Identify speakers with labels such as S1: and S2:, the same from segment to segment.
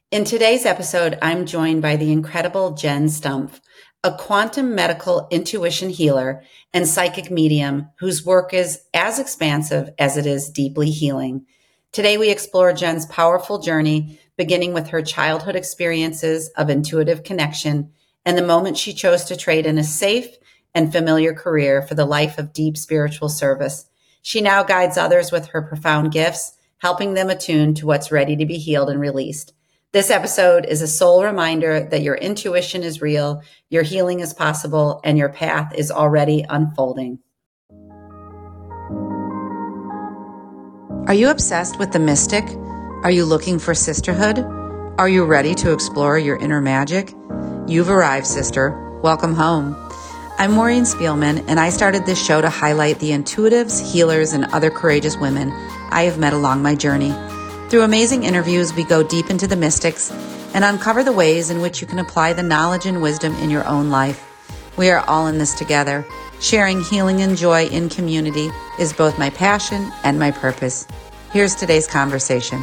S1: In today's episode, I'm joined by the incredible Jen Stumpf, a quantum medical intuition healer and psychic medium whose work is as expansive as it is deeply healing. Today, we explore Jen's powerful journey, beginning with her childhood experiences of intuitive connection and the moment she chose to trade in a safe and familiar career for the life of deep spiritual service. She now guides others with her profound gifts, helping them attune to what's ready to be healed and released. This episode is a soul reminder that your intuition is real, your healing is possible, and your path is already unfolding. Are you obsessed with the mystic? Are you looking for sisterhood? Are you ready to explore your inner magic? You've arrived, sister. Welcome home. I'm Maureen Spielman, and I started this show to highlight the intuitives, healers, and other courageous women I have met along my journey. Through amazing interviews, we go deep into the mystics and uncover the ways in which you can apply the knowledge and wisdom in your own life. We are all in this together. Sharing healing and joy in community is both my passion and my purpose. Here's today's conversation.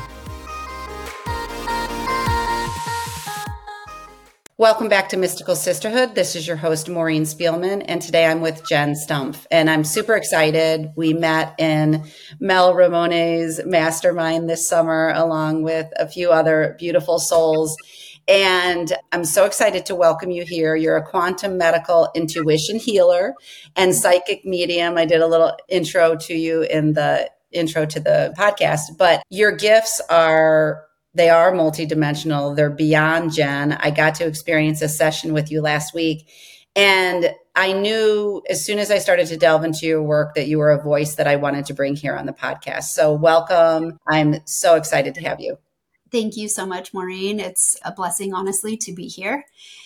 S1: Welcome back to Mystical Sisterhood. This is your host, Maureen Spielman, and today I'm with Jen Stumpf, and I'm super excited. We met in Mel Ramone's mastermind this summer, along with a few other beautiful souls, and I'm so excited to welcome you here. You're a quantum medical intuition healer and psychic medium. I did a little intro to you in the intro to the podcast, but your gifts are multidimensional. They're beyond Jen. I got to experience a session with you last week. And I knew as soon as I started to delve into your work that you were a voice that I wanted to bring here on the podcast. So welcome. I'm so excited to have you.
S2: Thank you so much, Maureen. It's a blessing, honestly, to be here.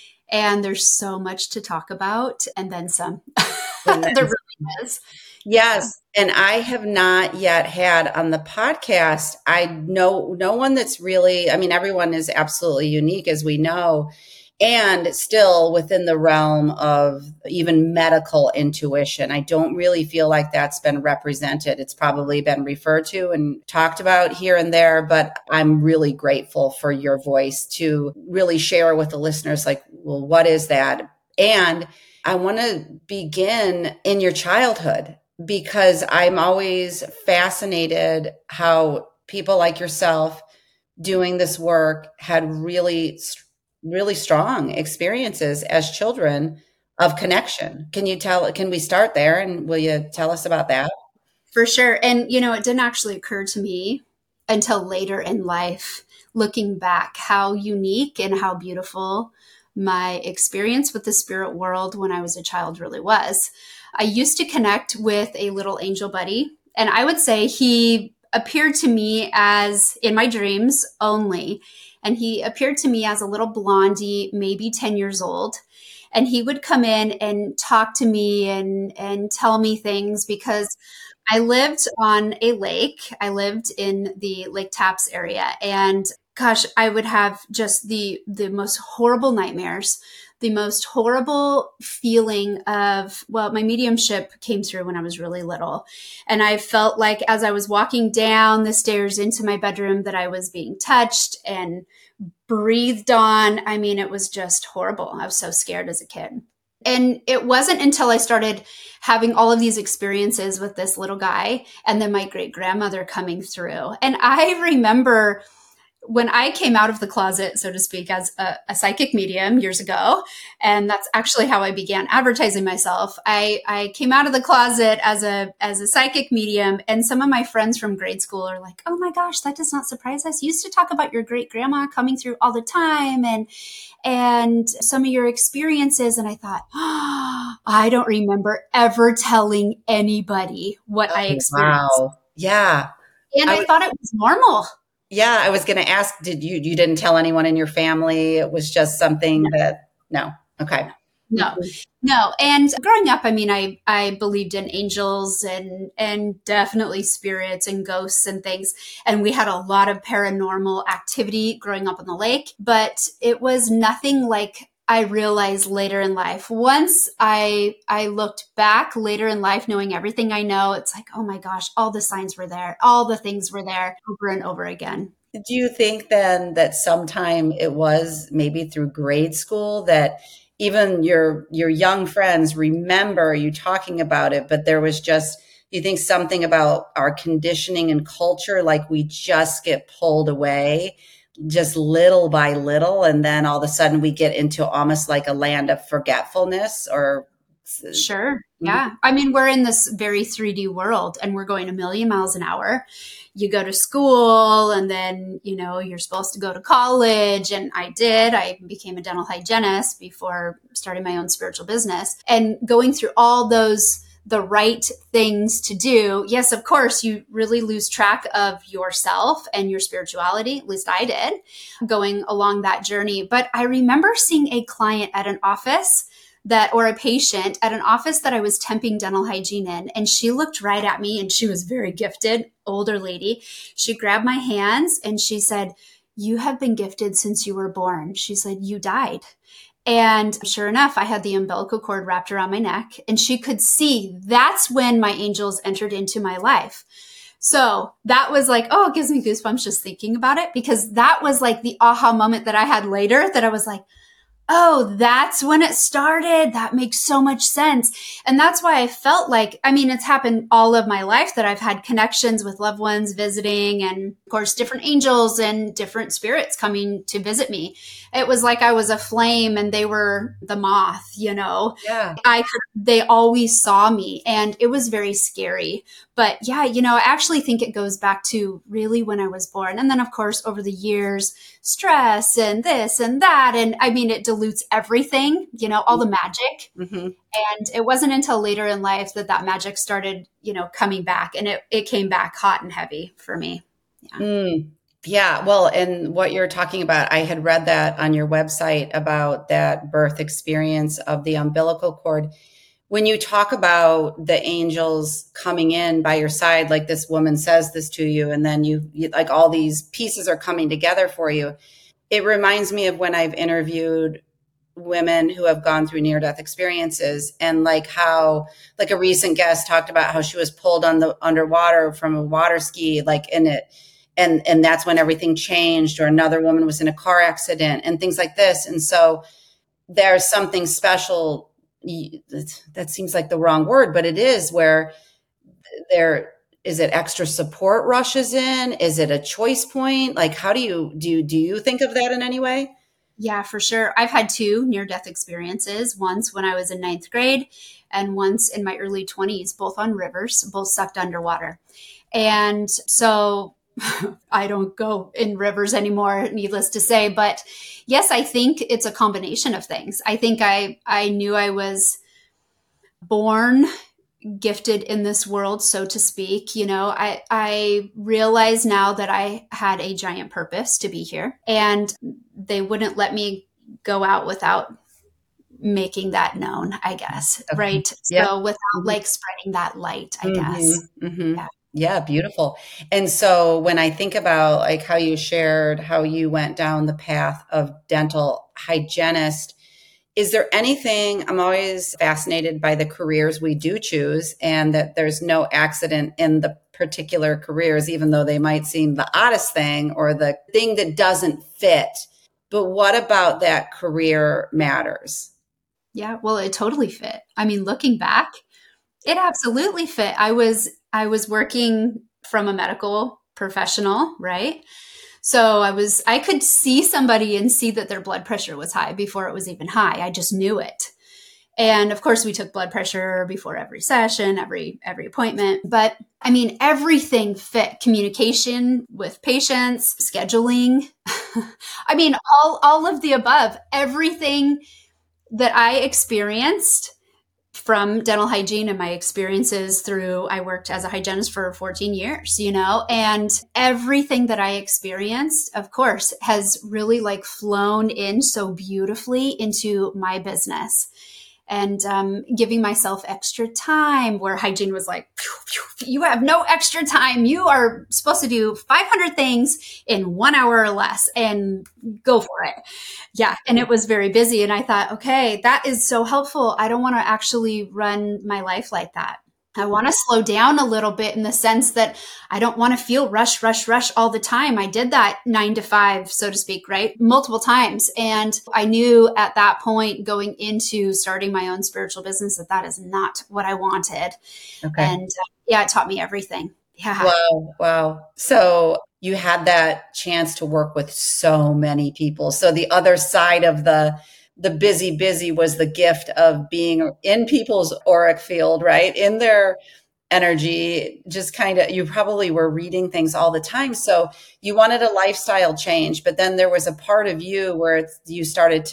S2: And there's so much to talk about, and then some. There really is.
S1: Yes. And I have not yet had on the podcast, I know no one that's really, everyone is absolutely unique, as we know, and still within the realm of even medical intuition. I don't really feel like that's been represented. It's probably been referred to and talked about here and there, but I'm really grateful for your voice to really share with the listeners, like, well, what is that? And I want to begin in your childhood, because I'm always fascinated how people like yourself doing this work had really, really strong experiences as children of connection. Can we start there, and will you tell us about that?
S2: For sure. And, it didn't actually occur to me until later in life, looking back, how unique and how beautiful my experience with the spirit world when I was a child really was. I used to connect with a little angel buddy, and I would say he appeared to me as, in my dreams only, and he appeared to me as a little blondie, maybe 10 years old. And he would come in and talk to me and tell me things, because I lived on a lake. I lived in the Lake Tapps area, and gosh, I would have just the most horrible nightmares, the most horrible feeling of, well, my mediumship came through when I was really little. And I felt like as I was walking down the stairs into my bedroom that I was being touched and breathed on. It was just horrible. I was so scared as a kid. And it wasn't until I started having all of these experiences with this little guy and then my great grandmother coming through. And I remember when I came out of the closet, so to speak, as a psychic medium years ago, and that's actually how I began advertising myself. I came out of the closet as a psychic medium, and some of my friends from grade school are like, "Oh my gosh, that does not surprise us. You used to talk about your great grandma coming through all the time, and some of your experiences." And I thought, I don't remember ever telling anybody what I experienced.
S1: Wow. Yeah.
S2: And I thought it was normal.
S1: Yeah, I was going to ask, you didn't tell anyone in your family? It was just something no. Okay.
S2: No. And growing up, I believed in angels and definitely spirits and ghosts and things. And we had a lot of paranormal activity growing up on the lake, but it was nothing like I realized later in life. Once I looked back later in life, knowing everything I know, it's like, oh my gosh, all the signs were there. All the things were there over and over again.
S1: Do you think then that sometime it was maybe through grade school that even your young friends remember you talking about it, but there was just, you think something about our conditioning and culture, like we just get pulled away just little by little, and then all of a sudden we get into almost like a land of forgetfulness or
S2: Sure. Yeah. I mean, we're in this very 3D world and we're going a million miles an hour. You go to school and then, you're supposed to go to college. And I did. I became a dental hygienist before starting my own spiritual business and going through all those, the right things to do. Yes, of course, you really lose track of yourself and your spirituality. At least I did going along that journey. But I remember seeing a client at an office or a patient at an office that I was temping dental hygiene in. And she looked right at me and she was very gifted, older lady. She grabbed my hands and she said, "You have been gifted since you were born." She said, "You died." And sure enough, I had the umbilical cord wrapped around my neck and she could see that's when my angels entered into my life. So that was like, oh, it gives me goosebumps just thinking about it, because that was like the aha moment that I had later, that I was like, oh, that's when it started. That makes so much sense. And that's why I felt like, I mean, it's happened all of my life that I've had connections with loved ones visiting, and of course, different angels and different spirits coming to visit me. It was like I was a flame and they were the moth,
S1: Yeah.
S2: They always saw me and it was very scary. But yeah, I actually think it goes back to really when I was born. And then of course, over the years, stress and this and that. And I mean, it dilutes everything, all the magic.
S1: Mm-hmm.
S2: And it wasn't until later in life that magic started, coming back, and it came back hot and heavy for me. Yeah.
S1: Yeah. Well, and what you're talking about, I had read that on your website about that birth experience of the umbilical cord. When you talk about the angels coming in by your side, like this woman says this to you, and then you like all these pieces are coming together for you. It reminds me of when I've interviewed women who have gone through near-death experiences, and like how, like a recent guest talked about how she was pulled underwater from a water ski, like in it. And that's when everything changed, or another woman was in a car accident and things like this. And so there's something special, that seems like the wrong word, but it is, where there is, it extra support rushes in? Is it a choice point? Like, how do you think of that in any way?
S2: Yeah, for sure. I've had two near-death experiences, once when I was in ninth grade and once in my early 20s, both on rivers, both sucked underwater. And so I don't go in rivers anymore, needless to say. But yes, I think it's a combination of things. I think I knew I was born gifted in this world, so to speak. I realize now that I had a giant purpose to be here, and they wouldn't let me go out without making that known, I guess.
S1: Okay.
S2: Right.
S1: Yeah.
S2: So without like spreading that light, I guess.
S1: Mm-hmm.
S2: Yeah.
S1: Yeah, beautiful. And so when I think about like how you shared how you went down the path of dental hygienist, is there anything, I'm always fascinated by the careers we do choose, and that there's no accident in the particular careers, even though they might seem the oddest thing or the thing that doesn't fit. But what about that career matters?
S2: Yeah. Well, it totally fit. I mean, looking back, it absolutely fit. I was working from a medical professional, right? So I could see somebody and see that their blood pressure was high before it was even high. I just knew it. And of course we took blood pressure before every session, every appointment. But I mean, everything fit: communication with patients, scheduling. I mean, all of the above, everything that I experienced from dental hygiene and my experiences through, I worked as a hygienist for 14 years, and everything that I experienced, of course, has really like flown in so beautifully into my business. And giving myself extra time, where hygiene was like, you have no extra time. You are supposed to do 500 things in 1 hour or less, and go for it. Yeah. And it was very busy. And I thought, okay, that is so helpful. I don't want to actually run my life like that. I want to slow down a little bit in the sense that I don't want to feel rush, rush, rush all the time. I did that 9 to 5, so to speak, right? Multiple times. And I knew at that point going into starting my own spiritual business that that is not what I wanted.
S1: Okay.
S2: And yeah, it taught me everything. Yeah.
S1: Wow. Wow. So you had that chance to work with so many people. So the other side of the busy was the gift of being in people's auric field, right? In their energy, just kind of, you probably were reading things all the time. So you wanted a lifestyle change, but then there was a part of you where you started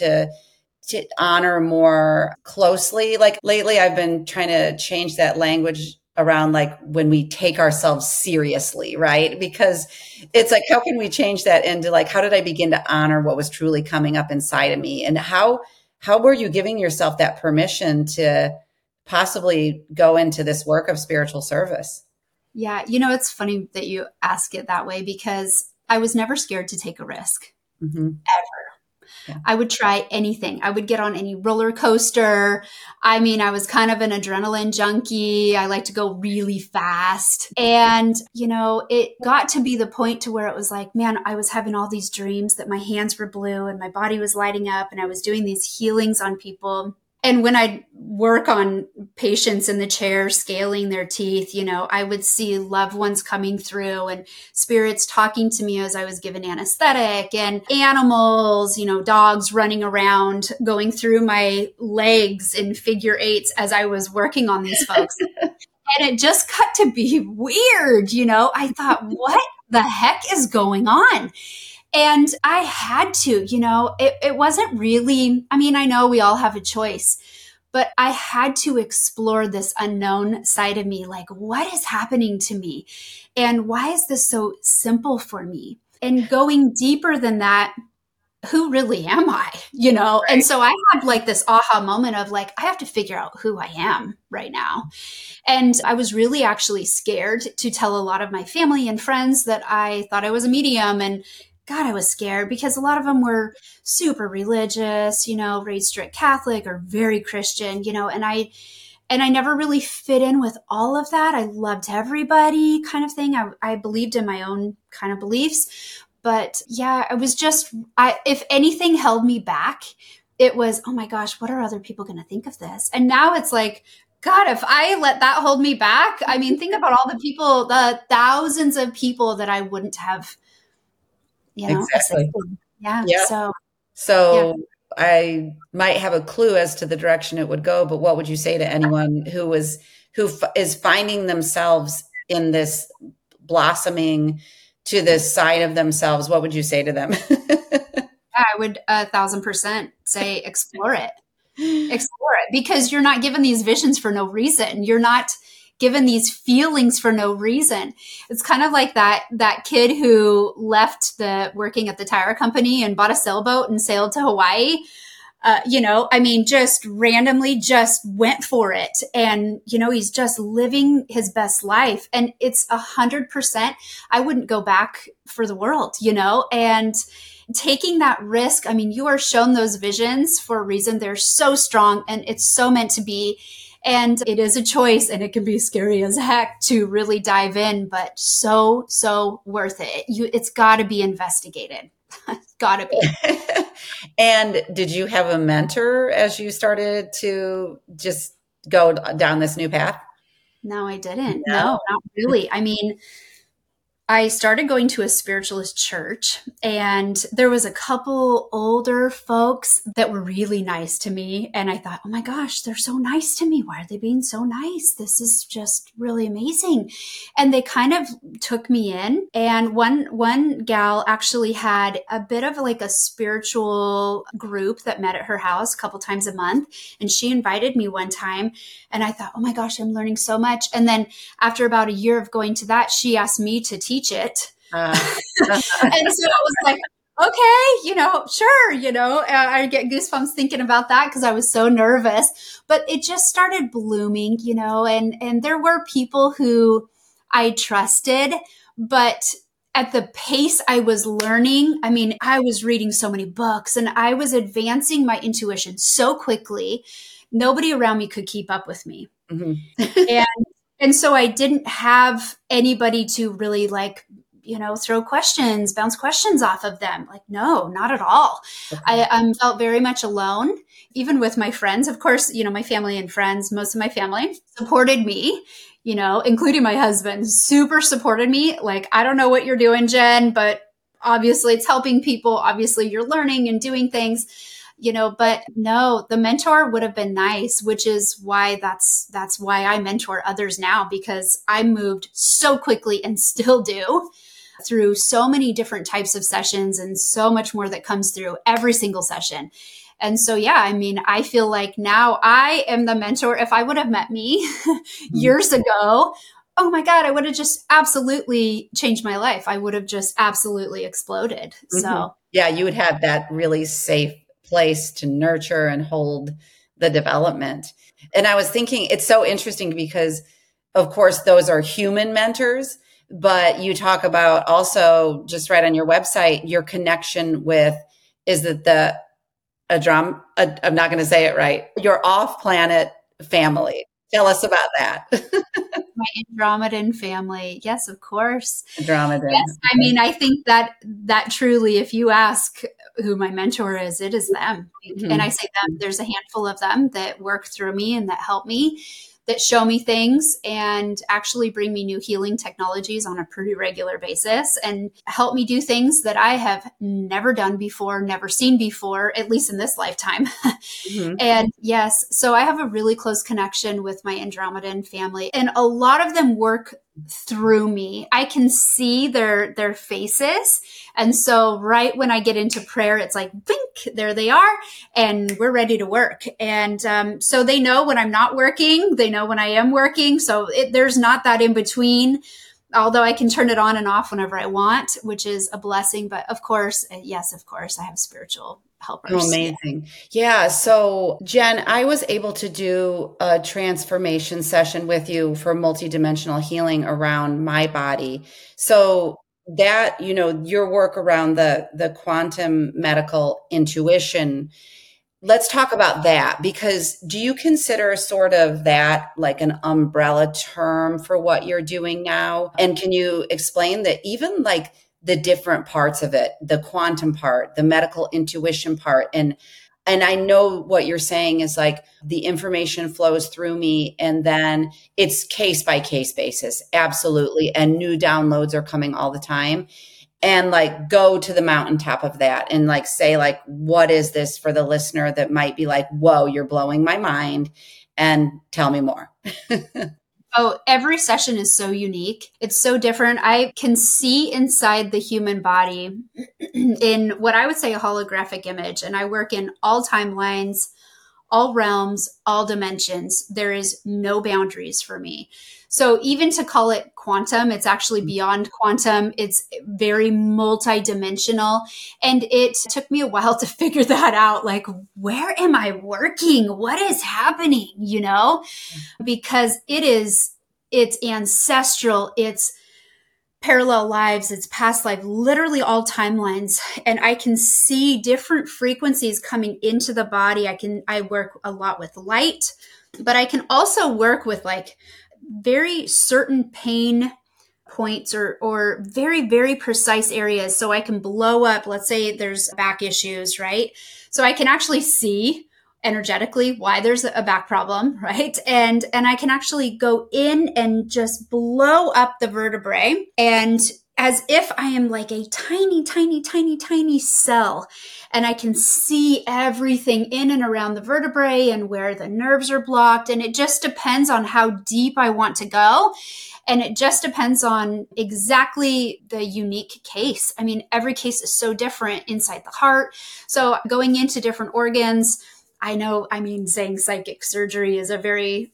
S1: to honor more closely. Like lately, I've been trying to change that language around like when we take ourselves seriously, right? Because it's like, how can we change that into like, how did I begin to honor what was truly coming up inside of me? And how were you giving yourself that permission to possibly go into this work of spiritual service?
S2: Yeah. It's funny that you ask it that way because I was never scared to take a risk.
S1: Mm-hmm.
S2: Ever.
S1: Yeah.
S2: I would try anything. I would get on any roller coaster. I mean, I was kind of an adrenaline junkie. I like to go really fast. And, it got to be the point to where it was like, man, I was having all these dreams that my hands were blue and my body was lighting up and I was doing these healings on people. And when I'd work on patients in the chair, scaling their teeth, I would see loved ones coming through and spirits talking to me as I was given anesthetic and animals, dogs running around, going through my legs in figure eights as I was working on these folks. And it just got to be weird. I thought, what the heck is going on? And I had to, it wasn't really, I mean, I know we all have a choice, but I had to explore this unknown side of me. Like, what is happening to me? And why is this so simple for me? And going deeper than that, who really am I? Right. And so I had like this aha moment of like, I have to figure out who I am right now. And I was really actually scared to tell a lot of my family and friends that I thought I was a medium. And God, I was scared because a lot of them were super religious, raised strict Catholic or very Christian, and I never really fit in with all of that. I loved everybody kind of thing. I believed in my own kind of beliefs. But yeah, it was just, if anything held me back, it was, oh my gosh, what are other people going to think of this? And now it's like, God, if I let that hold me back, I mean, think about all the people, the thousands of people that I wouldn't have,
S1: Exactly.
S2: Yeah.
S1: So yeah. I might have a clue as to the direction it would go, but what would you say to anyone who is finding themselves in this blossoming to this side of themselves? What would you say to them?
S2: I would 1,000% say explore it. Explore it, because you're not given these visions for no reason. You're not given these feelings for no reason. It's kind of like that kid who left the working at the tire company and bought a sailboat and sailed to Hawaii. Just randomly just went for it. And, he's just living his best life. And it's 100%. I wouldn't go back for the world, and taking that risk. I mean, you are shown those visions for a reason. They're so strong and it's so meant to be. And it is a choice and it can be scary as heck to really dive in, but so, so worth it. It's got to be investigated. It's got to be.
S1: And did you have a mentor as you started to just go down this new path?
S2: No, I didn't. No, not really. I mean, I started going to a spiritualist church, and there was a couple older folks that were really nice to me. And I thought, oh my gosh, they're so nice to me. Why are they being so nice? This is just really amazing. And they kind of took me in. And one gal actually had a bit of like a spiritual group that met at her house a couple times a month. And she invited me one time. And I thought, oh my gosh, I'm learning so much. And then after about a year of going to that, she asked me to teach it. And so it was like, okay, sure, I get goosebumps thinking about that because I was so nervous, but it just started blooming, and there were people who I trusted, but at the pace I was learning, I mean, I was reading so many books and I was advancing my intuition so quickly. Nobody around me could keep up with me. Mm-hmm. And And so I didn't have anybody to really like, throw questions, bounce questions off of them. Like, no, not at all.
S1: Okay.
S2: I felt very much alone, even with my friends. Of course, my family and friends, most of my family supported me, including my husband, super supported me. Like, I don't know what you're doing, Jen, but obviously it's helping people. Obviously you're learning and doing things. But no, the mentor would have been nice, which is why that's why I mentor others now, because I moved so quickly and still do through so many different types of sessions and so much more that comes through every single session. And so, yeah, I mean, I feel like now I am the mentor. If I would have met me years ago, oh my God, I would have just absolutely changed my life. I would have just absolutely exploded.
S1: Mm-hmm.
S2: So,
S1: yeah, you would have that really safe place to nurture and hold the development. And I was thinking, it's so interesting because, of course, those are human mentors, but you talk about also just right on your website, your connection with, is it I'm not going to say it right, your off-planet family. Tell us about that.
S2: my Andromedan family. Yes, of course.
S1: Andromedan.
S2: Yes, I mean, I think that truly, if you ask who my mentor is, it is them.
S1: Mm-hmm.
S2: And I say them, there's a handful of them that work through me and that help me, that show me things and actually bring me new healing technologies on a pretty regular basis and help me do things that I have never done before, never seen before, at least in this lifetime. Mm-hmm. And yes, so I have a really close connection with my Andromedan family, and a lot of them work through me. I can see their faces. And so right when I get into prayer, it's like, blink, there they are. And we're ready to work. And so they know when I'm not working. They know when I am working. So there's not that in between, although I can turn it on and off whenever I want, which is a blessing. But of course, yes, of course, I have spiritual helpers.
S1: Oh, amazing. Yeah. So Jen, I was able to do a transformation session with you for multidimensional healing around my body. So that, your work around the quantum medical intuition, let's talk about that, because do you consider sort of that like an umbrella term for what you're doing now? And can you explain that even like the different parts of it, the quantum part, the medical intuition part, and I know what you're saying is like the information flows through me and then it's case by case basis. Absolutely. And new downloads are coming all the time. And like go to the mountaintop of that and like say like, what is this for the listener that might be like, whoa, you're blowing my mind, and tell me more.
S2: Oh, every session is so unique. It's so different. I can see inside the human body in what I would say a holographic image. And I work in all timelines, all realms, all dimensions. There is no boundaries for me. So even to call it quantum, it's actually beyond quantum. It's very multidimensional. And it took me a while to figure that out. Like, where am I working? What is happening? Because it's ancestral. It's parallel lives, it's past life, literally all timelines. And I can see different frequencies coming into the body. I work a lot with light, but I can also work with like very certain pain points or very, very precise areas. So I can blow up, let's say there's back issues, right? So I can actually see energetically why there's a back problem, right? And I can actually go in and just blow up the vertebrae, and as if I am like a tiny, tiny, tiny, tiny cell, and I can see everything in and around the vertebrae and where the nerves are blocked. And it just depends on how deep I want to go. And it just depends on exactly the unique case. I mean, every case is so different inside the heart. So going into different organs, saying psychic surgery is a very,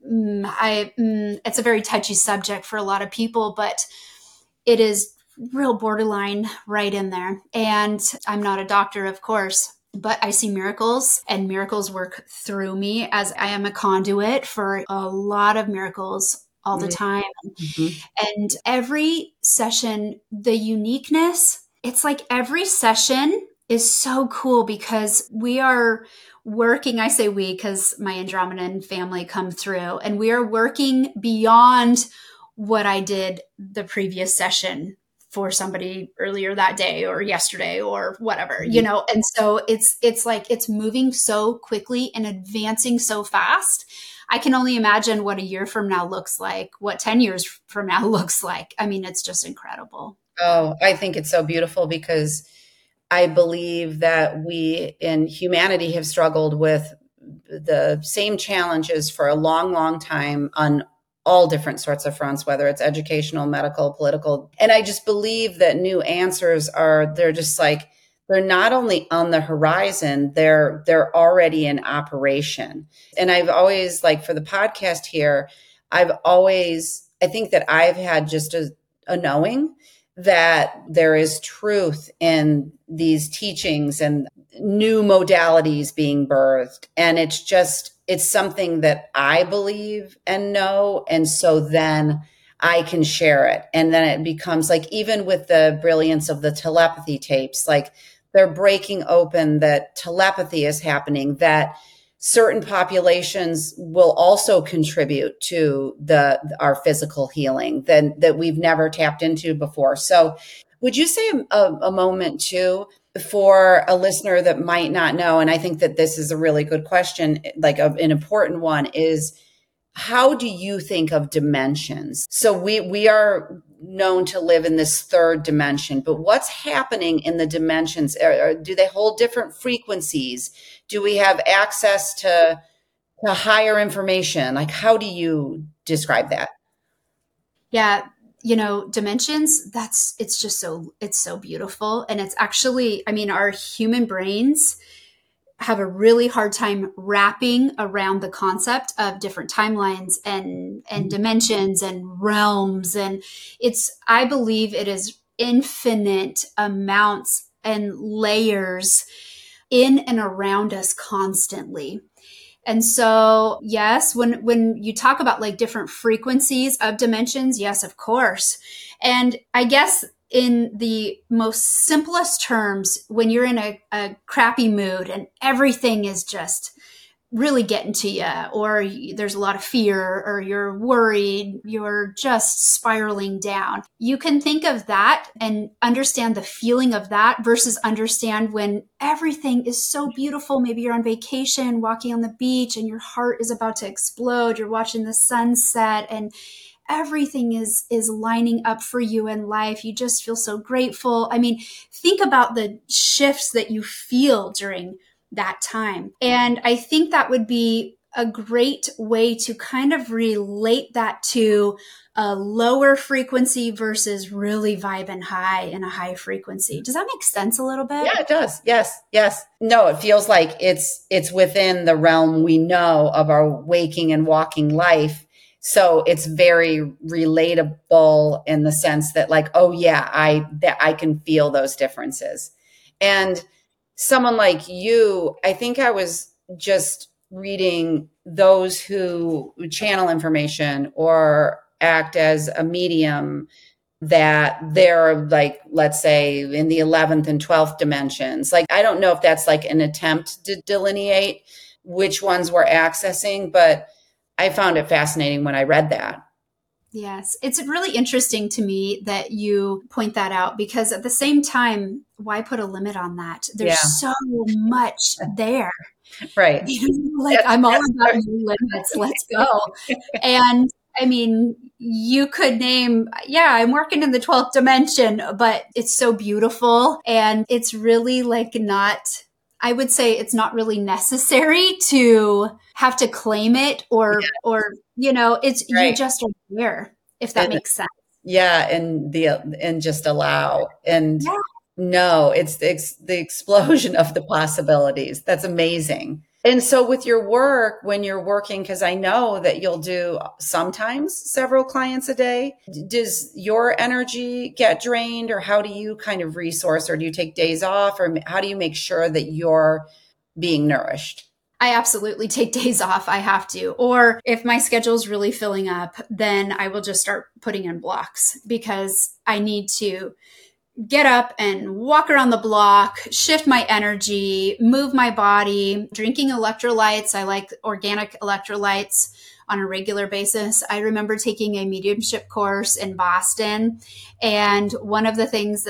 S2: it's a very touchy subject for a lot of people, but it is real borderline right in there. And I'm not a doctor, of course, but I see miracles, and miracles work through me as I am a conduit for a lot of miracles all the time. Mm-hmm. And every session, the uniqueness, it's like every session is so cool because we are working, I say we because my Andromedan family come through, and we are working beyond what I did the previous session for somebody earlier that day or yesterday or whatever, you know? And so it's like, it's moving so quickly and advancing so fast. I can only imagine what a year from now looks like, what 10 years from now looks like. I mean, it's just incredible.
S1: Oh, I think it's so beautiful because I believe that we in humanity have struggled with the same challenges for a long, long time on all different sorts of fronts, whether it's educational, medical, political. And I just believe that new answers they're just like, they're not only on the horizon, they're already in operation. And I've always, like for the podcast here, I think that I've had just a knowing that there is truth in these teachings and new modalities being birthed. And it's something that I believe and know. And so then I can share it. And then it becomes like, even with the brilliance of the telepathy tapes, like they're breaking open that telepathy is happening, that certain populations will also contribute to our physical healing that we've never tapped into before. So would you say a moment too, for a listener that might not know, and I think that this is a really good question, like an important one, is how do you think of dimensions? So we are known to live in this third dimension, but what's happening in the dimensions? Do they hold different frequencies? Do we have access to higher information? Like, how do you describe that?
S2: Yeah. Dimensions, it's so beautiful. And it's actually, I mean, our human brains have a really hard time wrapping around the concept of different timelines and dimensions and realms. And I believe it is infinite amounts and layers in and around us constantly. And so, yes, when you talk about like different frequencies of dimensions, yes, of course. And I guess in the most simplest terms, when you're in a crappy mood and everything is just really getting to you, or there's a lot of fear, or you're worried, you're just spiraling down, you can think of that and understand the feeling of that versus understand when everything is so beautiful. Maybe you're on vacation, walking on the beach, and your heart is about to explode. You're watching the sunset and everything is lining up for you in life. You just feel so grateful. I mean, think about the shifts that you feel during that time. And I think that would be a great way to kind of relate that to a lower frequency versus really vibing high in a high frequency. Does that make sense a little bit?
S1: Yeah, it does. Yes. Yes. No, it feels like it's within the realm we know of our waking and walking life. So it's very relatable in the sense that, like, oh yeah, I can feel those differences. And someone like you, I think I was just reading those who channel information or act as a medium, that they're like, let's say in the 11th and 12th dimensions. Like, I don't know if that's like an attempt to delineate which ones we're accessing, but I found it fascinating when I read that.
S2: Yes, it's really interesting to me that you point that out, because at the same time, why put a limit on that? There's so much there.
S1: Right.
S2: Like, I'm all about new limits. Let's go. And I mean, you could name, I'm working in the 12th dimension, but it's so beautiful. And it's really like I would say it's not really necessary to have to claim it or it's, right. You just are there, if that makes sense.
S1: Yeah. And just allow. And no, it's the explosion of the possibilities. That's amazing. And so with your work, when you're working, because I know that you'll do sometimes several clients a day, does your energy get drained, or how do you kind of resource, or do you take days off, or how do you make sure that you're being nourished?
S2: I absolutely take days off. I have to. Or if my schedule's really filling up, then I will just start putting in blocks, because I need to get up and walk around the block, shift my energy, move my body, drinking electrolytes. I like organic electrolytes on a regular basis. I remember taking a mediumship course in Boston. And one of the things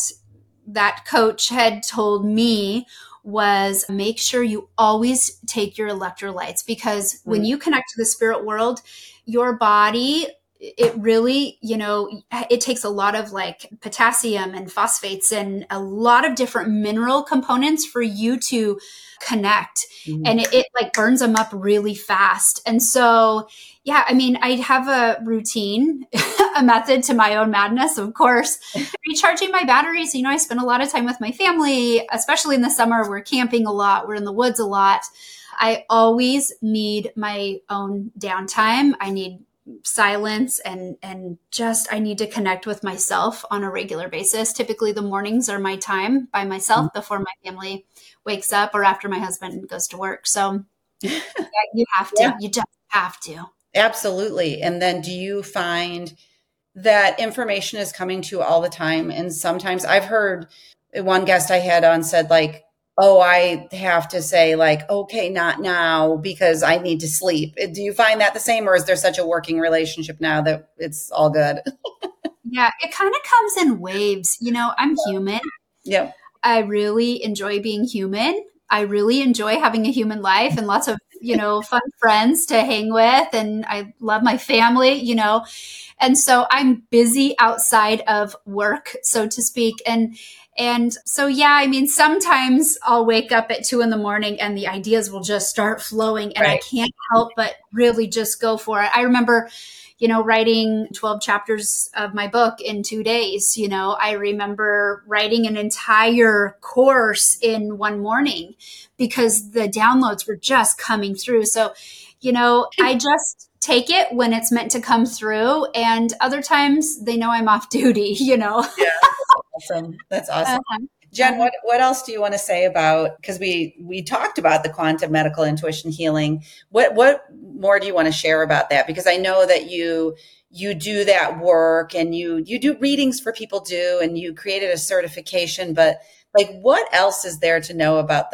S2: that coach had told me was make sure you always take your electrolytes, because when you connect to the spirit world, your body, it really, it takes a lot of like potassium and phosphates and a lot of different mineral components for you to connect. And it like burns them up really fast. And so, yeah, I mean, I have a routine, a method to my own madness, of course, recharging my batteries. I spend a lot of time with my family, especially in the summer. We're camping a lot. We're in the woods a lot. I always need my own downtime. I need silence and just I need to connect with myself on a regular basis. Typically the mornings are my time by myself before my family wakes up or after my husband goes to work. So yeah, you have to, you just have to.
S1: Absolutely. And then do you find that information is coming to you all the time? And sometimes I've heard one guest I had on said like, oh, I have to say like, okay, not now because I need to sleep. Do you find that the same, or is there such a working relationship now that it's all good?
S2: Yeah, it kind of comes in waves. I'm human.
S1: Yeah.
S2: I really enjoy being human. I really enjoy having a human life and lots of, fun friends to hang with. And I love my family, and so I'm busy outside of work, so to speak. And so, yeah, I mean, sometimes I'll wake up at 2 a.m. and the ideas will just start flowing and I can't help but really just go for it. I remember, writing 12 chapters of my book in 2 days. I remember writing an entire course in one morning because the downloads were just coming through. So, I just take it when it's meant to come through. And other times they know I'm off duty,
S1: Yeah, that's awesome. Jen, what else do you want to say about, because we talked about the quantum medical intuition healing. What more do you want to share about that? Because I know that you do that work and you do readings for people and you created a certification, but like what else is there to know about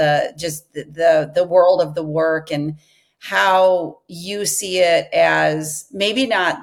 S1: the world of the work and how you see it as maybe not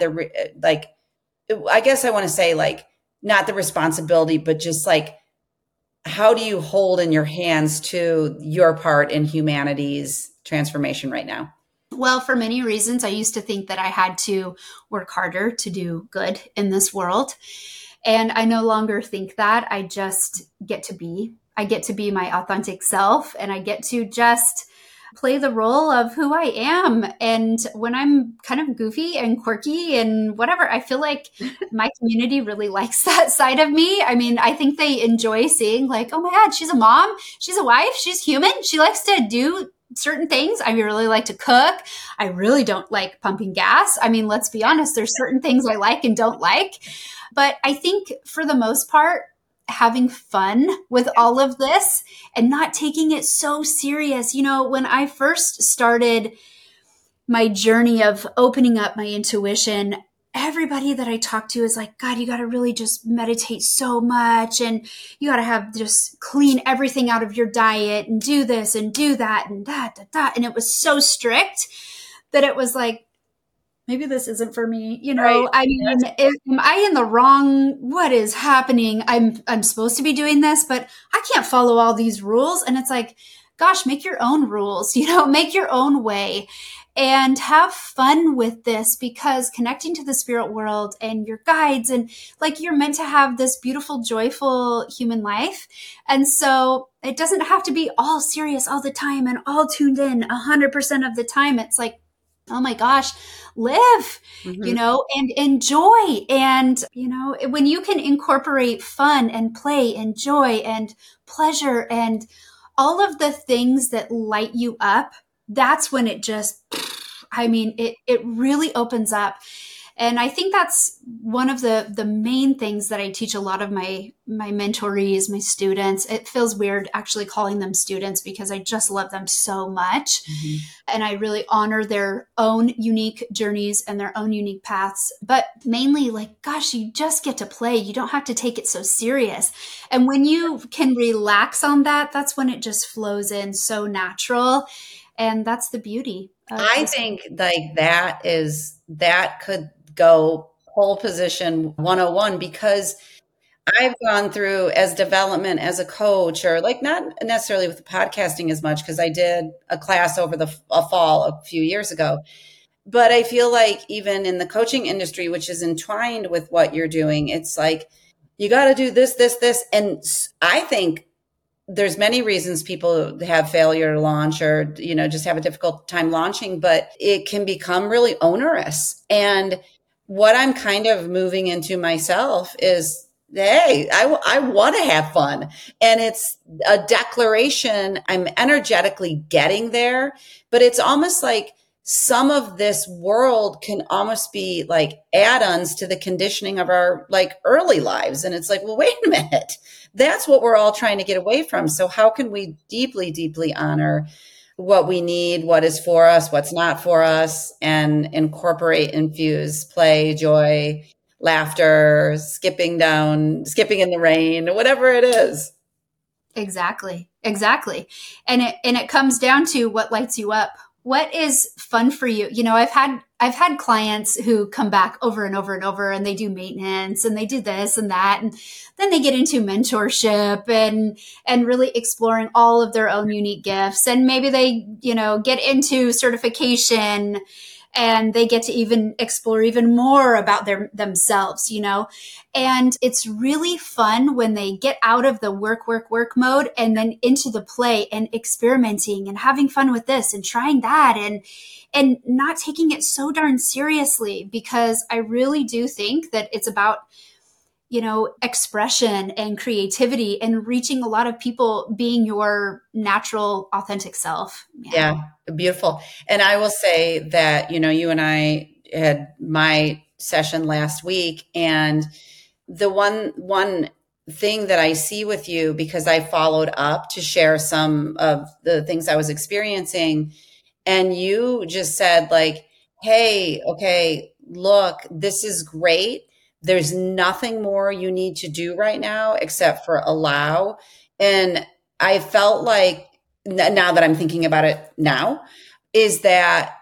S1: I guess I want to say like not the responsibility, but just like, how do you hold in your hands to your part in humanity's transformation right now?
S2: Well, for many reasons, I used to think that I had to work harder to do good in this world. And I no longer think that. I get to be my authentic self, and I get to just play the role of who I am. And when I'm kind of goofy and quirky and whatever, I feel like my community really likes that side of me. I mean, I think they enjoy seeing like, oh my God, she's a mom, she's a wife, she's human. She likes to do certain things. I really like to cook. I really don't like pumping gas. I mean, let's be honest, there's certain things I like and don't like. But I think for the most part, having fun with all of this and not taking it so serious. When I first started my journey of opening up my intuition, everybody that I talk to is like, God, you got to really just meditate so much. And you got to have just clean everything out of your diet and do this and do that and that. And it was so strict that it was like, maybe this isn't for me.
S1: Right.
S2: I mean, am I in the wrong? What is happening? I'm supposed to be doing this, but I can't follow all these rules. And it's like, gosh, make your own rules, make your own way and have fun with this, because connecting to the spirit world and your guides and like you're meant to have this beautiful, joyful human life. And so it doesn't have to be all serious all the time and all tuned in 100% of the time. It's like, oh my gosh, live, and enjoy. And, when you can incorporate fun and play and joy and pleasure and all of the things that light you up, that's when it just, it really opens up. And I think that's one of the main things that I teach a lot of my mentorees, my students. It feels weird actually calling them students because I just love them so much.
S1: Mhm.
S2: And I really honor their own unique journeys and their own unique paths. But mainly, like, gosh, you just get to play. You don't have to take it so serious. And when you can relax on that, that's when it just flows in so natural. And that's the beauty of
S1: I
S2: this.
S1: think like that could go pole position 101 because I've gone through as development as a coach or like not necessarily with the podcasting as much because I did a class over a fall a few years ago. But I feel like even in the coaching industry, which is entwined with what you're doing, it's like you got to do this, this, this. And I think there's many reasons people have failure to launch or, just have a difficult time launching, but it can become really onerous. And what I'm kind of moving into myself is, hey, I want to have fun. And it's a declaration. I'm energetically getting there, but it's almost like some of this world can almost be like add-ons to the conditioning of our like early lives. And it's like, well, wait a minute. That's what we're all trying to get away from. So how can we deeply, deeply honor what we need, what is for us, what's not for us, and infuse play, joy, laughter, skipping in the rain, whatever it is.
S2: Exactly. Exactly. And it comes down to what lights you up. What is fun for you? I've had clients who come back over and over and over and they do maintenance and they do this and that. And then they get into mentorship and really exploring all of their own unique gifts. And maybe they, get into certification and they get to even explore even more about themselves, and it's really fun when they get out of the work mode and then into the play and experimenting and having fun with this and trying that and not taking it so darn seriously, because I really do think that it's about expression and creativity and reaching a lot of people, being your natural, authentic self.
S1: Yeah, beautiful. And I will say that, you and I had my session last week, and the one thing that I see with you, because I followed up to share some of the things I was experiencing, and you just said like, hey, okay, look, this is great. There's nothing more you need to do right now except for allow. And I felt like now that I'm thinking about it now, is that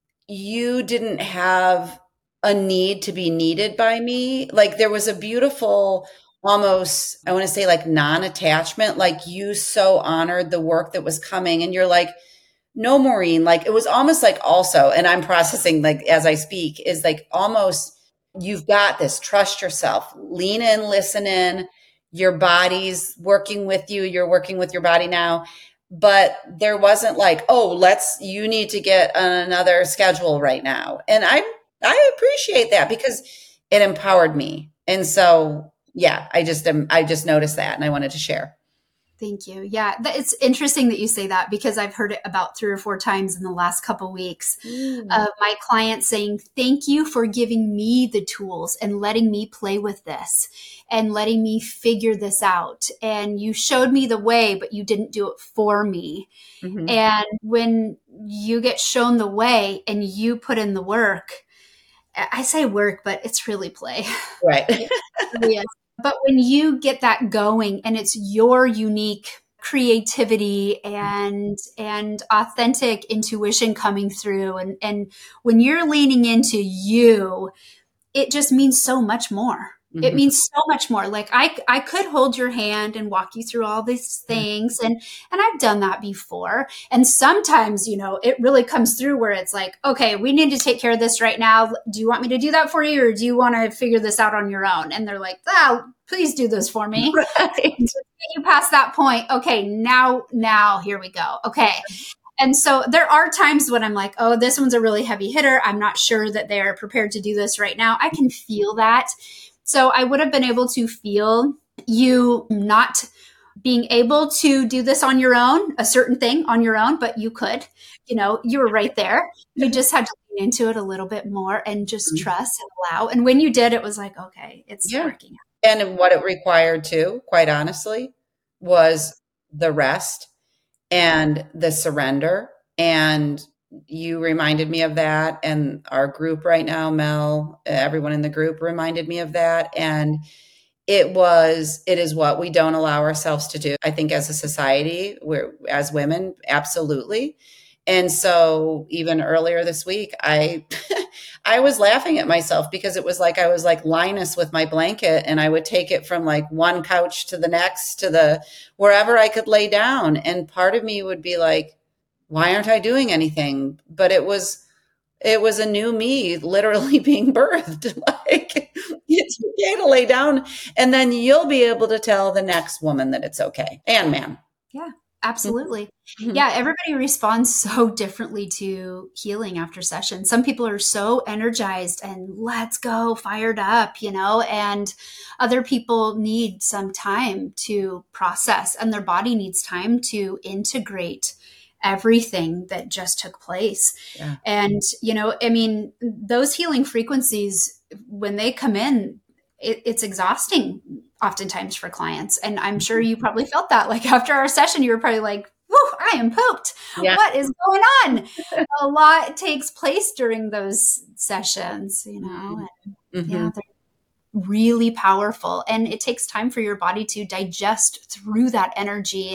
S1: you didn't have a need to be needed by me. Like there was a beautiful, almost, I want to say like non-attachment, like you so honored the work that was coming. And you're like, no, Maureen, like it was almost like also, and I'm processing like as I speak, is like almost you've got this, trust yourself, lean in, listen in, your body's working with you, you're working with your body now. But there wasn't like, oh, you need to get another schedule right now. And I appreciate that because it empowered me. And so, yeah, I just noticed that and I wanted to share.
S2: Thank you. Yeah, it's interesting that you say that because I've heard it about 3 or 4 times in the last couple weeks of my clients saying, thank you for giving me the tools and letting me play with this and letting me figure this out. And you showed me the way, but you didn't do it for me. Mm-hmm. And when you get shown the way and you put in the work, I say work, but it's really play.
S1: Right.
S2: It really is. But when you get that going and it's your unique creativity and authentic intuition coming through, and when you're leaning into you, it just means so much more. Mm-hmm. It means so much more. Like I could hold your hand and walk you through all these things. And I've done that before. And sometimes, it really comes through where it's like, okay, we need to take care of this right now. Do you want me to do that for you? Or do you want to figure this out on your own? And they're like, please do this for me. Right. You pass that point. Okay, now here we go. Okay. And so there are times when I'm like, oh, this one's a really heavy hitter. I'm not sure that they're prepared to do this right now. I can feel that. So I would have been able to feel you not being able to do this on your own, a certain thing on your own, but you could, you were right there. You just had to lean into it a little bit more and just
S1: Mhm.
S2: trust and allow. And when you did, it was like, okay, it's
S1: Yeah.
S2: working.
S1: And what it required too, quite honestly, was the rest and the surrender. And you reminded me of that. And our group right now, Mel, everyone in the group reminded me of that. And it is what we don't allow ourselves to do. I think as a society, we're as women, absolutely. And so even earlier this week, I I was laughing at myself because it was like I was like Linus with my blanket and I would take it from like one couch to the next to the wherever I could lay down. And part of me would be like, why aren't I doing anything? But it was a new me literally being birthed. Like it's okay to lay down and then you'll be able to tell the next woman that it's okay and man.
S2: Yeah, absolutely.
S1: Mhm.
S2: Yeah, everybody responds so differently to healing after sessions. Some people are so energized and let's go, fired up, and other people need some time to process, and their body needs time to integrate everything that just took place.
S1: Yeah.
S2: And, I mean, those healing frequencies, when they come in, it's exhausting oftentimes for clients. And I'm sure you probably felt that. Like after our session, you were probably like, whew, I am pooped.
S1: Yeah.
S2: What is going on? A lot takes place during those sessions, and
S1: Hmm.
S2: yeah, they're really powerful. And it takes time for your body to digest through that energy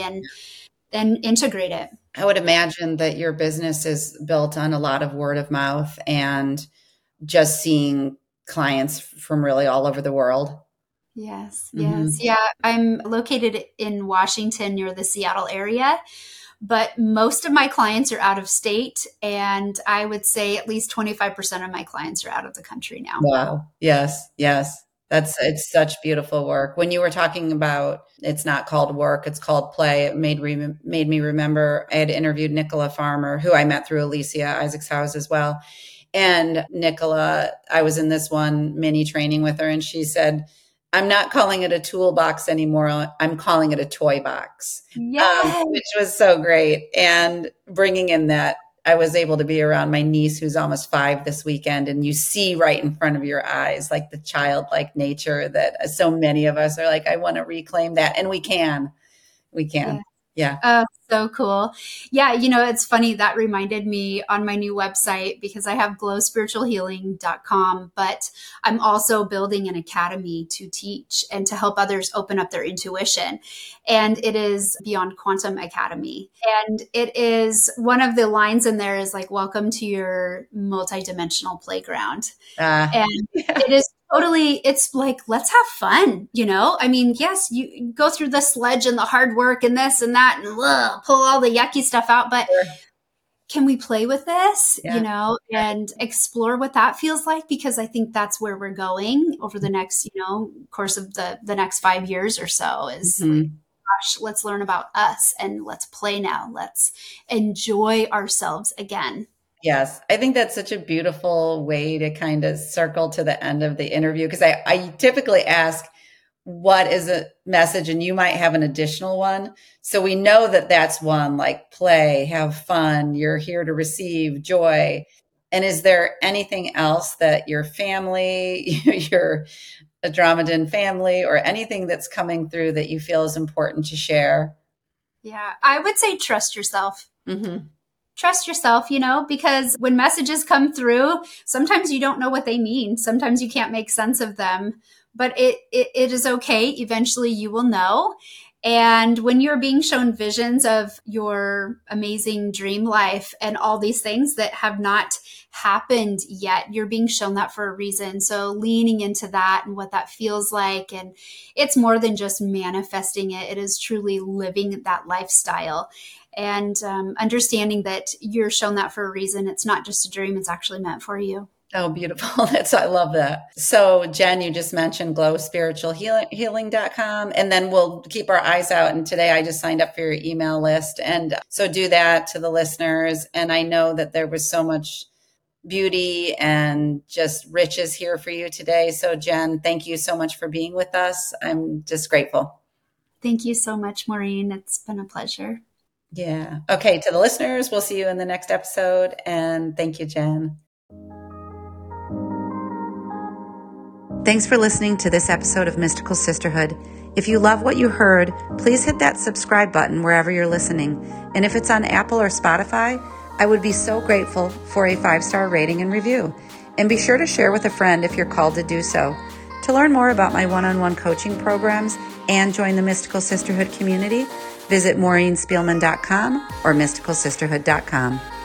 S2: and integrate it.
S1: I would imagine that your business is built on a lot of word of mouth and just seeing clients from really all over the world.
S2: Yes, yes.
S1: Hmm.
S2: Yeah, I'm located in Washington near the Seattle area, but most of my clients are out of state. And I would say at least 25% of my clients are out of the country now.
S1: Wow. Yes. Yes. It's such beautiful work. When you were talking about it's not called work, it's called play, it made me remember I had interviewed Nicola Farmer, who I met through Alicia Isaac's house as well. And Nicola, I was in this one mini training with her, and she said, I'm not calling it a toolbox anymore. I'm calling it a toy box,
S2: Yes.
S1: which was so great. And bringing in that, I was able to be around my niece who's almost 5 this weekend, and you see right in front of your eyes, like the childlike nature that so many of us are like, I want to reclaim that. And we can. We
S2: Yeah.
S1: can. Yeah.
S2: Oh, so cool. Yeah, it's funny. That reminded me on my new website because I have glowspiritualhealing.com, but I'm also building an academy to teach and to help others open up their intuition. And it is Beyond Quantum Academy. And it is one of the lines in there is like, welcome to your multidimensional playground.
S1: Uh,
S2: And
S1: yeah.
S2: it is totally, it's like, let's have fun. I mean, yes, you go through the sledge and the hard work and this and that and pull all the yucky stuff out, but
S1: Sure.
S2: can we play with this,
S1: Yeah.
S2: and explore what that feels like? Because I think that's where we're going over the next, course of the next 5 years or so is like,
S1: Mhm.
S2: gosh, let's learn about us and let's play now. Let's enjoy ourselves again.
S1: Yes, I think that's such a beautiful way to kind of circle to the end of the interview because I typically ask, what is a message? And you might have an additional one. So we know that that's one like play, have fun, you're here to receive joy. And is there anything else that your family, your Andromedan family, or anything that's coming through that you feel is important to share?
S2: Yeah, I would say trust yourself.
S1: Hmm.
S2: Trust yourself, because when messages come through, sometimes you don't know what they mean. Sometimes you can't make sense of them, but it is okay. Eventually you will know. And when you're being shown visions of your amazing dream life and all these things that have not happened yet, you're being shown that for a reason. So leaning into that and what that feels like. And it's more than just manifesting it. It is truly living that lifestyle and understanding that you're shown that for a reason. It's not just a dream, it's actually meant for you.
S1: Oh, beautiful. I love that. So, Jen, you just mentioned glowspiritualhealing.com, and then we'll keep our eyes out. And today I just signed up for your email list. And so do that to the listeners. And I know that there was so much beauty and just riches here for you today. So, Jen, thank you so much for being with us. I'm just grateful.
S2: Thank you so much, Maureen. It's been a pleasure.
S1: Yeah. Okay. To the listeners, we'll see you in the next episode. And thank you, Jen.
S3: Thanks for listening to this episode of Mystical Sisterhood. If you love what you heard, please hit that subscribe button wherever you're listening. And if it's on Apple or Spotify, I would be so grateful for a 5-star rating and review. And be sure to share with a friend if you're called to do so. To learn more about my one-on-one coaching programs and join the Mystical Sisterhood community, visit MaureenSpielman.com or MysticalSisterhood.com.